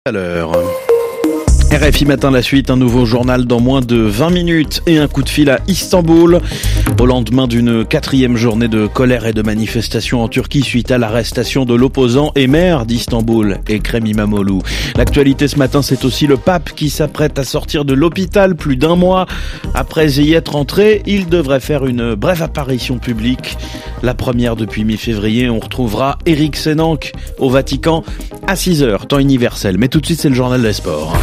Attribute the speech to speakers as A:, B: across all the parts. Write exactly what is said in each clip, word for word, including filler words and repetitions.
A: À l'heure. R F I Matin, la suite, un nouveau journal dans moins de vingt minutes et un coup de fil à Istanbul. Au lendemain d'une quatrième journée de colère et de manifestation en Turquie suite à l'arrestation de l'opposant et maire d'Istanbul, Ekrem İmamoğlu. L'actualité ce matin, c'est aussi le pape qui s'apprête à sortir de l'hôpital plus d'un mois. Après y être entré, il devrait faire une brève apparition publique. La première depuis mi-février. On retrouvera Eric Sénanque au Vatican à six heures, temps universel. Mais tout de suite, c'est le journal des sports.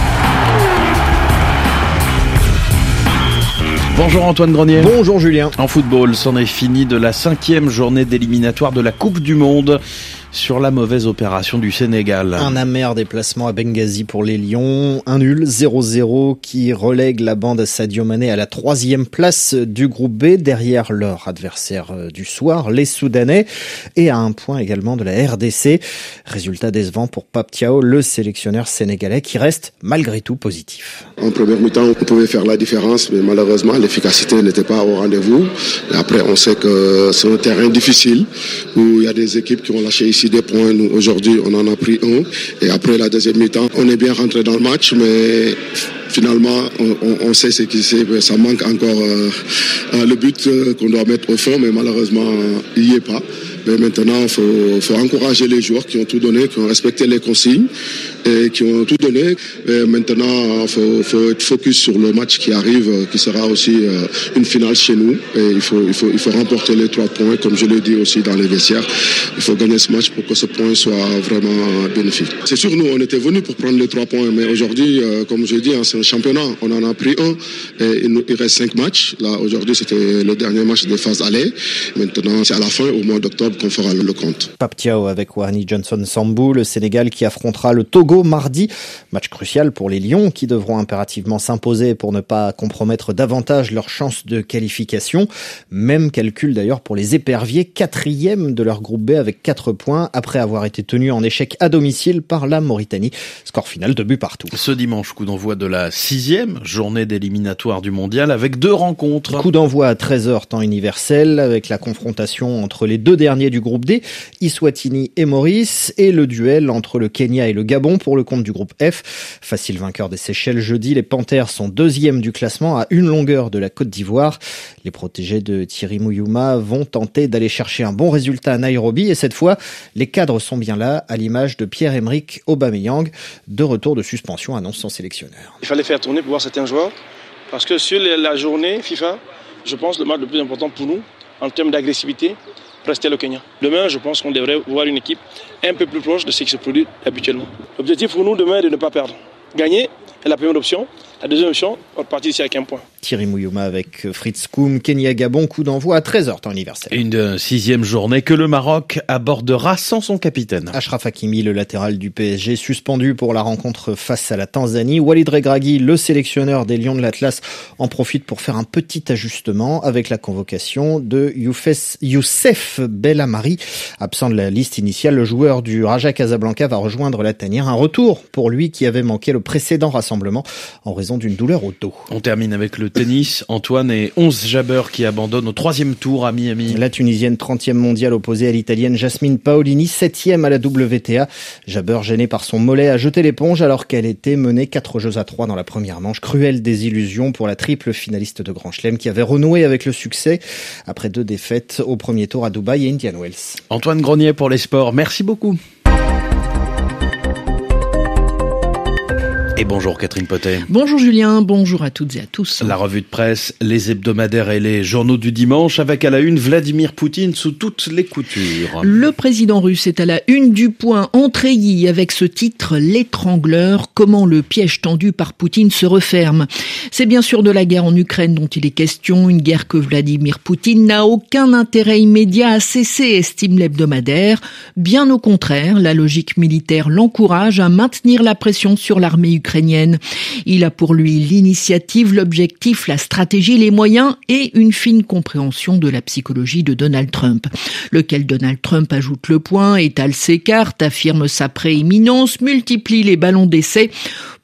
A: Bonjour Antoine Grenier.
B: Bonjour Julien.
A: En football, c'en est fini de la cinquième journée d'éliminatoire de la Coupe du Monde sur la mauvaise opération du Sénégal.
B: Un amer déplacement à Benghazi pour les Lions, un nul zéro zéro qui relègue la bande Sadio Mané à la troisième place du groupe B, derrière leur adversaire du soir, les Soudanais, et à un point également de la R D C. Résultat décevant pour Pape Thiaw, le sélectionneur sénégalais qui reste malgré tout positif.
C: En première mi-temps, on pouvait faire la différence, mais malheureusement, l'efficacité n'était pas au rendez-vous. Et après, on sait que c'est un terrain difficile où il y a des équipes qui ont lâché ici des points. Nous, aujourd'hui, on en a pris un. Et après la deuxième mi-temps, on est bien rentré dans le match, mais finalement, on, on, on sait ce qui c'est. Ça manque encore euh, le but euh, qu'on doit mettre au fond, mais malheureusement, il n'y est pas. Mais maintenant, il faut, faut encourager les joueurs qui ont tout donné, qui ont respecté les consignes et qui ont tout donné. Et maintenant, il faut, faut être focus sur le match qui arrive, qui sera aussi euh, une finale chez nous. Et il faut, il faut, il faut remporter les trois points, comme je l'ai dit aussi dans les vestiaires. Il faut gagner ce match pour que ce point soit vraiment bénéfique. C'est sûr, nous, on était venus pour prendre les trois points, mais aujourd'hui, euh, comme je dis, hein, c'est un championnat. On en a pris un et il, nous, il reste cinq matchs. Là, aujourd'hui, c'était le dernier match des phases aller. Maintenant, c'est à la fin, au mois d'octobre, qu'on fera le compte.
B: Pape Thiaw avec Warni Johnson-Sambou, le Sénégal qui affrontera le Togo mardi. Match crucial pour les Lions qui devront impérativement s'imposer pour ne pas compromettre davantage leurs chances de qualification. Même calcul d'ailleurs pour les éperviers, quatrième de leur groupe B avec quatre points après avoir été tenus en échec à domicile par la Mauritanie. Score final deux buts partout.
A: Ce dimanche, coup d'envoi de la sixième journée d'éliminatoire du mondial avec deux rencontres.
B: Coup d'envoi à treize heures temps universel avec la confrontation entre les deux derniers du groupe D, Eswatini et Maurice, et le duel entre le Kenya et le Gabon pour le compte du groupe F. Facile vainqueur des Seychelles jeudi, les Panthères sont deuxième du classement à une longueur de la Côte d'Ivoire. Les protégés de Thierry Mouyouma vont tenter d'aller chercher un bon résultat à Nairobi et cette fois, les cadres sont bien là, à l'image de Pierre-Emerick Aubameyang. De retour de suspension, annonce son sélectionneur.
D: Il fallait faire tourner pour voir certains joueurs parce que sur la journée FIFA, je pense le match le plus important pour nous en termes d'agressivité, rester le Kenya. Demain, je pense qu'on devrait voir une équipe un peu plus proche de ce qui se produit habituellement. L'objectif pour nous demain est de ne pas perdre. Gagner est la première option. La deuxième option, on repart ici avec un point.
B: Thierry Mouyouma avec Fritz Koum, Kenya-Gabon, coup d'envoi à treize heures temps universel.
A: Une sixième journée que le Maroc abordera sans son capitaine.
B: Achraf Hakimi, le latéral du P S G, suspendu pour la rencontre face à la Tanzanie. Walid Regragui, le sélectionneur des Lions de l'Atlas, en profite pour faire un petit ajustement avec la convocation de Youfes, Youssef Belhamari. Absent de la liste initiale, le joueur du Raja Casablanca va rejoindre la tanière. Un retour pour lui qui avait manqué le précédent rassemblement en raison d'une douleur au dos.
A: On termine avec le tennis. Antoine et Ons Jabeur qui abandonnent au troisième tour à Miami.
B: La Tunisienne trentième mondiale opposée à l'Italienne Jasmine Paolini, septième à la W T A. Jabeur, gênée par son mollet, a jeté l'éponge alors qu'elle était menée quatre jeux à trois dans la première manche. Cruelle désillusion pour la triple finaliste de Grand Chelem qui avait renoué avec le succès après deux défaites au premier tour à Dubaï et Indian Wells.
A: Antoine Grenier pour les sports. Merci beaucoup. Et bonjour Catherine Potet.
E: Bonjour Julien, bonjour à toutes et à tous.
A: La revue de presse, les hebdomadaires et les journaux du dimanche avec à la une Vladimir Poutine sous toutes les coutures.
E: Le président russe est à la une du Point en treillis avec ce titre « L'étrangleur », comment le piège tendu par Poutine se referme. C'est bien sûr de la guerre en Ukraine dont il est question, une guerre que Vladimir Poutine n'a aucun intérêt immédiat à cesser, estime l'hebdomadaire. Bien au contraire, la logique militaire l'encourage à maintenir la pression sur l'armée ukrainienne. ukrainienne. Il a pour lui l'initiative, l'objectif, la stratégie, les moyens et une fine compréhension de la psychologie de Donald Trump. Lequel Donald Trump ajoute le point, étale ses cartes, affirme sa prééminence, multiplie les ballons d'essai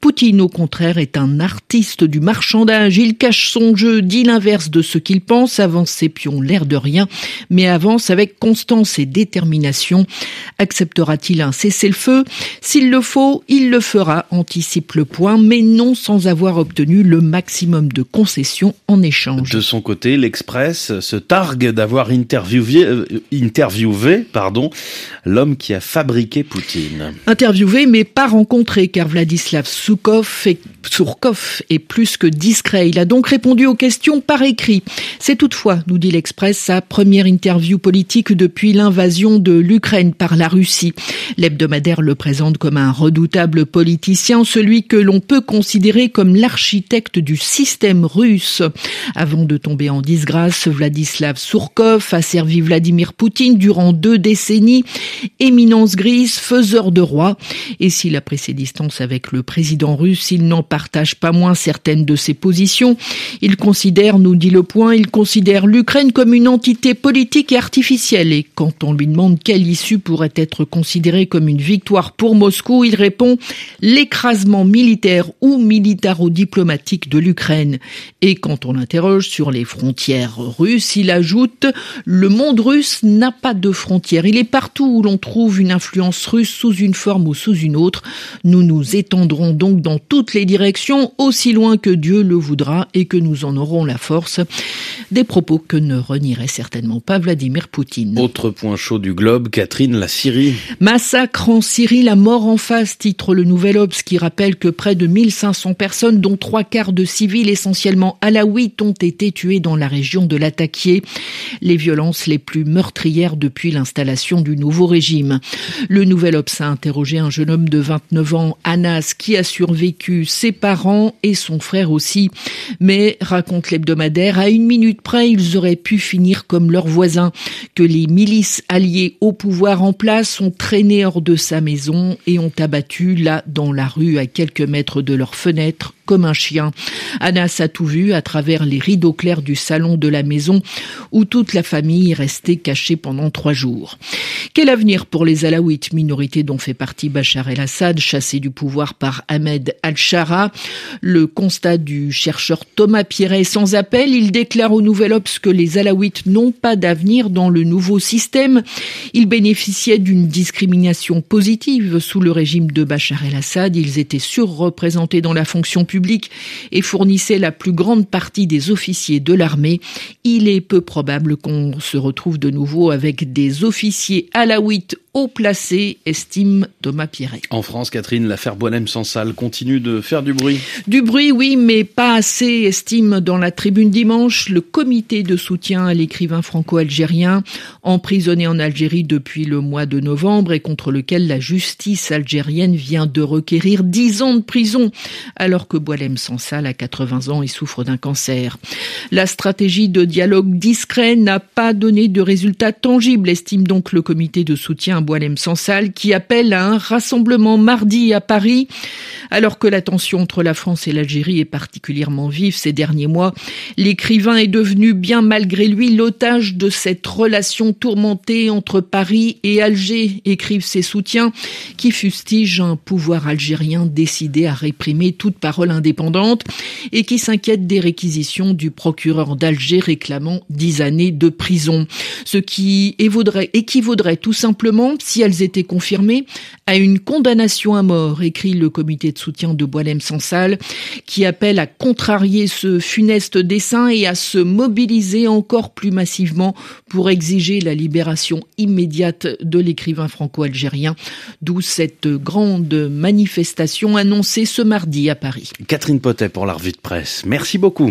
E: Poutine, au contraire, est un artiste du marchandage. Il cache son jeu, dit l'inverse de ce qu'il pense, avance ses pions l'air de rien, mais avance avec constance et détermination. Acceptera-t-il un cessez-le-feu ? S'il le faut, il le fera, anticipe le point, mais non sans avoir obtenu le maximum de concessions en échange.
A: De son côté, l'Express se targue d'avoir interviewé, euh, interviewé pardon, l'homme qui a fabriqué Poutine.
E: Interviewé, mais pas rencontré, car Vladislav Soukov est, Surkov est plus que discret. Il a donc répondu aux questions par écrit. C'est toutefois, nous dit l'Express, sa première interview politique depuis l'invasion de l'Ukraine par la Russie. L'hebdomadaire le présente comme un redoutable politicien, celui que l'on peut considérer comme l'architecte du système russe. Avant de tomber en disgrâce, Vladislav Surkov a servi Vladimir Poutine durant deux décennies, éminence grise, faiseur de roi. Et s'il a pris ses distances avec le président russe, il n'en partage pas moins certaines de ses positions. Il considère, nous dit Le Point, il considère l'Ukraine comme une entité politique et artificielle. Et quand on lui demande quelle issue pourrait être considérée comme une victoire pour Moscou, il répond « l'écrasement militaire ou militaro-diplomatique de l'Ukraine ». Et quand on l'interroge sur les frontières russes, il ajoute « le monde russe n'a pas de frontières. Il est partout où l'on trouve une influence russe sous une forme ou sous une autre. Nous nous étendrons donc dans toutes les directions, aussi loin que Dieu le voudra et que nous en aurons la force ». Des propos que ne renierait certainement pas Vladimir Poutine.
A: Autre point chaud du globe, Catherine, la Syrie.
E: Massacre en Syrie, la mort en face, titre le Nouvel Obs, qui rappelle que près de mille cinq cents personnes, dont trois quarts de civils essentiellement alaouites, ont été tuées dans la région de Latakia. Les violences les plus meurtrières depuis l'installation du nouveau régime. Le Nouvel Obs a interrogé un jeune homme de vingt-neuf ans, Anas, qui a survécu, ses parents et son frère aussi. Mais, raconte l'hebdomadaire, à une minute près, ils auraient pu finir comme leurs voisins, que les milices alliées au pouvoir en place ont traîné hors de sa maison et ont abattu là dans la rue à quelques mètres de leur fenêtre comme un chien. Anas a tout vu à travers les rideaux clairs du salon de la maison où toute la famille est restée cachée pendant trois jours. Quel avenir pour les Alaouites, minorité dont fait partie Bachar el-Assad, chassé du pouvoir par Ahmed al-Shara? Le constat du chercheur Thomas Pierret est sans appel. Il déclare au Nouvel Obs que les Alaouites n'ont pas d'avenir dans le nouveau système. Ils bénéficiaient d'une discrimination positive sous le régime de Bachar el-Assad. Ils étaient surreprésentés dans la fonction publique et fournissait la plus grande partie des officiers de l'armée. Il est peu probable qu'on se retrouve de nouveau avec des officiers alaouites haut placés, estime Thomas Pierret.
A: En France, Catherine, l'affaire Boualem-Sansal continue de faire du bruit.
E: Du bruit, oui, mais pas assez, estime dans la Tribune dimanche le comité de soutien à l'écrivain franco-algérien, emprisonné en Algérie depuis le mois de novembre et contre lequel la justice algérienne vient de requérir dix ans de prison, alors que Boualem-Sansal a quatre-vingts ans et souffre d'un cancer. La stratégie de dialogue discret n'a pas donné de résultats tangibles, estime donc le comité de soutien à Boualem-Sansal, qui appelle à un rassemblement mardi à Paris. Alors que la tension entre la France et l'Algérie est particulièrement vive ces derniers mois, l'écrivain est devenu bien malgré lui l'otage de cette relation tourmentée entre Paris et Alger, écrivent ses soutiens, qui fustigent un pouvoir algérien décidé à réprimer toute parole indépendante et qui s'inquiète des réquisitions du procureur d'Alger réclamant dix années de prison. Ce qui équivaudrait, équivaudrait tout simplement, si elles étaient confirmées, à une condamnation à mort, écrit le comité de soutien de Boualem-Sansal, qui appelle à contrarier ce funeste dessein et à se mobiliser encore plus massivement pour exiger la libération immédiate de l'écrivain franco-algérien, d'où cette grande manifestation annoncée ce mardi à Paris.
A: Catherine Potet pour la revue de presse. Merci beaucoup.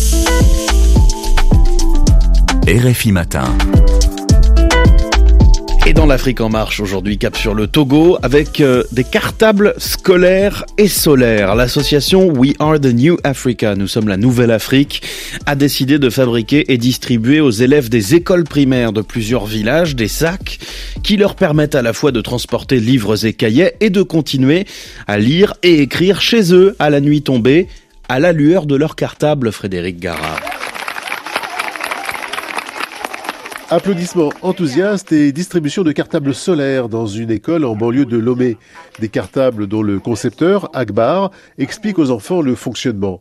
F: R F I Matin.
A: Et dans l'Afrique en marche, aujourd'hui, cap sur le Togo, avec euh, des cartables scolaires et solaires. L'association We Are the New Africa, nous sommes la Nouvelle Afrique, a décidé de fabriquer et distribuer aux élèves des écoles primaires de plusieurs villages des sacs qui leur permettent à la fois de transporter livres et cahiers et de continuer à lire et écrire chez eux à la nuit tombée, à la lueur de leur cartable. Frédéric Gara.
G: Applaudissements enthousiastes et distribution de cartables solaires dans une école en banlieue de Lomé. Des cartables dont le concepteur, Akbar, explique aux enfants le fonctionnement.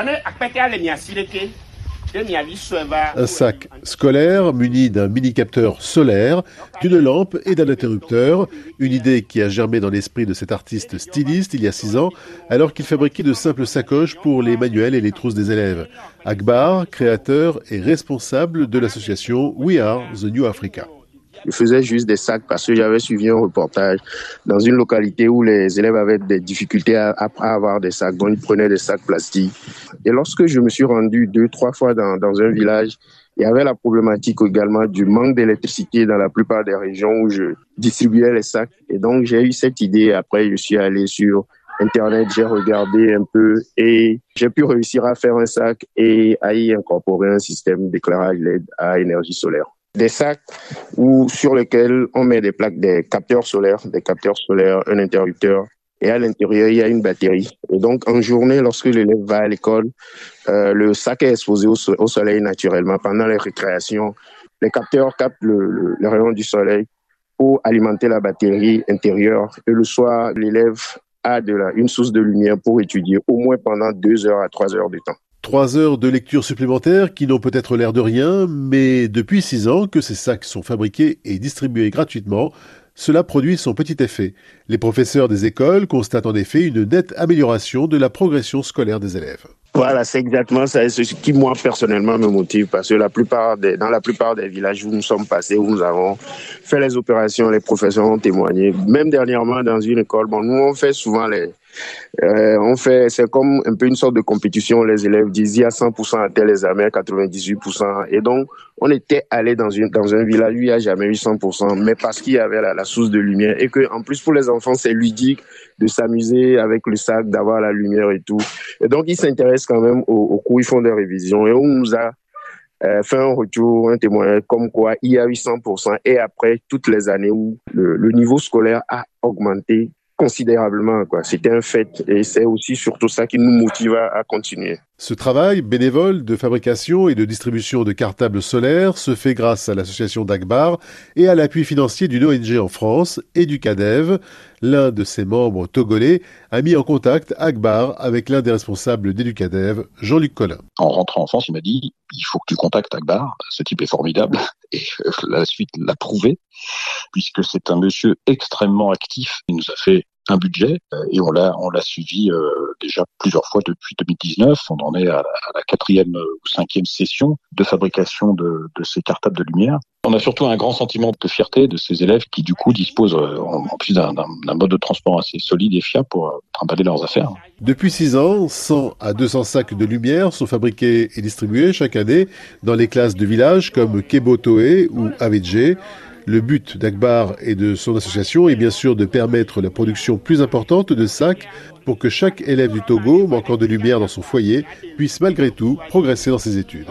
G: Un sac scolaire muni d'un mini-capteur solaire, d'une lampe et d'un interrupteur. Une idée qui a germé dans l'esprit de cet artiste styliste il y a six ans, alors qu'il fabriquait de simples sacoches pour les manuels et les trousses des élèves. Akbar, créateur et responsable de l'association We Are the New Africa.
H: Je faisais juste des sacs parce que j'avais suivi un reportage dans une localité où les élèves avaient des difficultés à, à avoir des sacs. Donc, ils prenaient des sacs plastiques. Et lorsque je me suis rendu deux, trois fois dans, dans un village, il y avait la problématique également du manque d'électricité dans la plupart des régions où je distribuais les sacs. Et donc, j'ai eu cette idée. Après, je suis allé sur Internet, j'ai regardé un peu et j'ai pu réussir à faire un sac et à y incorporer un système d'éclairage L E D à énergie solaire. Des sacs où, sur lesquels on met des plaques, des capteurs solaires, des capteurs solaires, un interrupteur. Et à l'intérieur, il y a une batterie. Et donc, en journée, lorsque l'élève va à l'école, euh, le sac est exposé au, so- au soleil naturellement. Pendant les récréations, les capteurs captent le, le, le rayon du soleil pour alimenter la batterie intérieure. Et le soir, l'élève a de la, une source de lumière pour étudier au moins pendant deux heures à trois heures de temps.
G: Trois heures de lecture supplémentaires qui n'ont peut-être l'air de rien, mais depuis six ans que ces sacs sont fabriqués et distribués gratuitement, cela produit son petit effet. Les professeurs des écoles constatent en effet une nette amélioration de la progression scolaire des élèves.
H: Voilà, c'est exactement ça, c'est ce qui, moi, personnellement, me motive, parce que la plupart des, dans la plupart des villages où nous sommes passés, où nous avons fait les opérations, les professeurs ont témoigné. Même dernièrement, dans une école, bon, nous, on fait souvent les, euh, on fait, c'est comme un peu une sorte de compétition, les élèves disent, il y a cent pour cent à tel examen, quatre-vingt-dix-huit pour cent, et donc, on était allé dans une, dans un village où il n'y a jamais eu cent pour cent, mais parce qu'il y avait la, la source de lumière, et que, en plus, pour les enfants, c'est ludique de s'amuser avec le sac, d'avoir la lumière et tout. Et donc, ils s'intéressent quand même au, au cours, ils font des révisions, et on nous a euh, fait un retour, un témoignage comme quoi il y a eu cent pour cent, et après toutes les années où le, le niveau scolaire a augmenté considérablement, quoi. C'était un fait, et c'est aussi surtout ça qui nous motive à, à continuer.
G: Ce travail bénévole de fabrication et de distribution de cartables solaires se fait grâce à l'association d'Akbar et à l'appui financier d'une O N G en France, Educadev. L'un de ses membres togolais a mis en contact Akbar avec l'un des responsables d'Educadev, Jean-Luc Collin.
I: En rentrant en France, il m'a dit « il faut que tu contactes Akbar, ce type est formidable » et la suite l'a prouvé, puisque c'est un monsieur extrêmement actif. Il nous a fait un budget et on l'a on l'a suivi euh, déjà plusieurs fois depuis deux mille dix-neuf. On en est à, à la quatrième ou cinquième session de fabrication de, de ces cartables de lumière. On a surtout un grand sentiment de fierté de ces élèves qui du coup disposent euh, en, en plus d'un, d'un, d'un mode de transport assez solide et fiable pour euh, trimballer leurs affaires.
G: Depuis six ans, cent à deux cents sacs de lumière sont fabriqués et distribués chaque année dans les classes de villages comme Kebotoé ou Avedje. Le but d'Akbar et de son association est bien sûr de permettre la production plus importante de sacs pour que chaque élève du Togo manquant de lumière dans son foyer puisse malgré tout progresser dans ses études.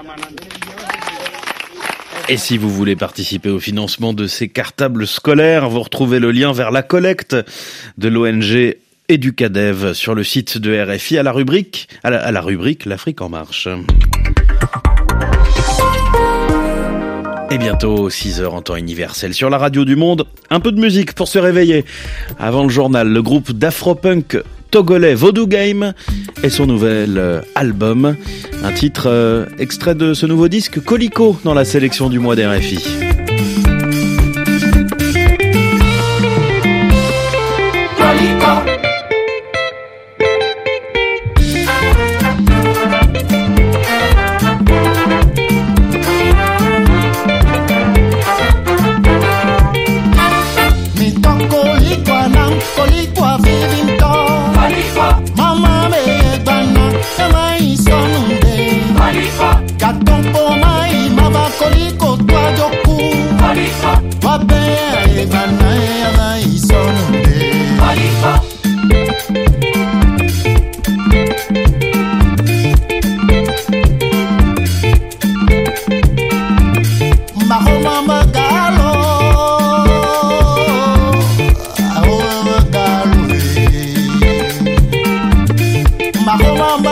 A: Et si vous voulez participer au financement de ces cartables scolaires, vous retrouvez le lien vers la collecte de l'O N G Educadev sur le site de R F I à la rubrique, à la, à la rubrique l'Afrique en marche. Et bientôt, six heures en temps universel sur la radio du monde. Un peu de musique pour se réveiller. Avant le journal, le groupe d'afropunk togolais Voodoo Game et son nouvel euh, album. Un titre euh, extrait de ce nouveau disque, Coliko, dans la sélection du mois d'R F I. Coliko.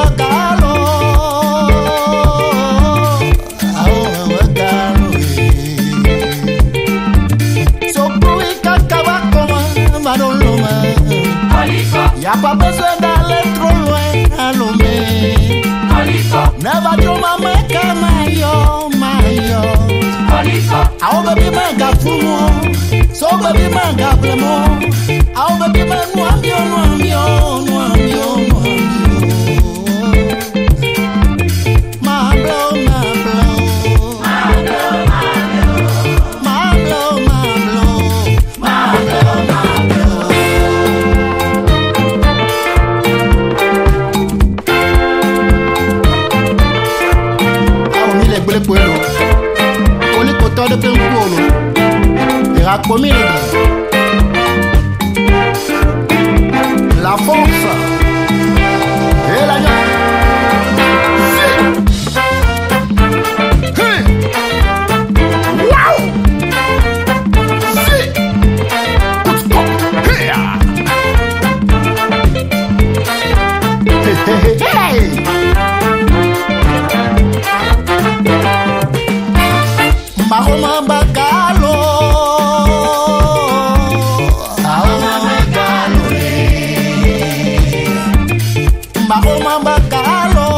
J: Magalo, pas besoin d'aller trop loin à Lomé. Never do mama kamayo mayo. Awo baby manga fumo, so baby manga blemo. Awo baby manga nuambio nuambio nuambio nuambio. My blow, my blow, my blow, my blow, my blow, my blow, my blow. Awo mi le gbele puelo. De Pempuolo, era comida. La forza e la gana. Sí. Hey. Wow. Sí. Hey. Hey, hey, hey. Mahoma Bagalo, Mahoma Bagalo, Mahoma Bagalo,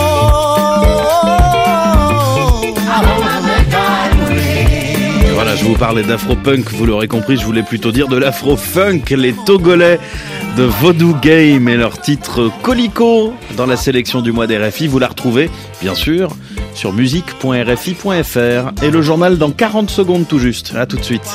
J: Mahoma Bagalo.
A: Voilà, je vous parlais d'afro-punk, vous l'aurez compris, je voulais plutôt dire de l'afro-funk, les Togolais de Vodou Game et leur titre Colico dans la sélection du mois des R F I. Vous la retrouvez, bien sûr, sur musique point r f i point f r. Et le journal dans quarante secondes tout juste. À tout de suite.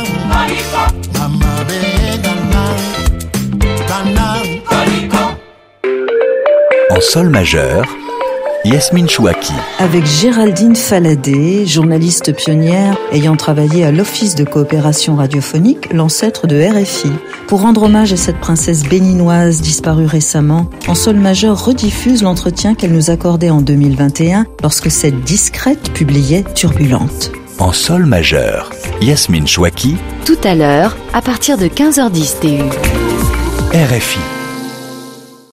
F: En sol majeur, Yasmine Chouaki.
K: Avec Géraldine Faladé, journaliste pionnière ayant travaillé à l'Office de coopération radiophonique, l'ancêtre de R F I. Pour rendre hommage à cette princesse béninoise disparue récemment, En sol majeur rediffuse l'entretien qu'elle nous accordait en deux mille vingt et un lorsque cette discrète publiait Turbulente.
F: En sol majeur, Yasmine Chouaki.
L: Tout à l'heure, à partir de quinze heures dix T U.
F: R F I.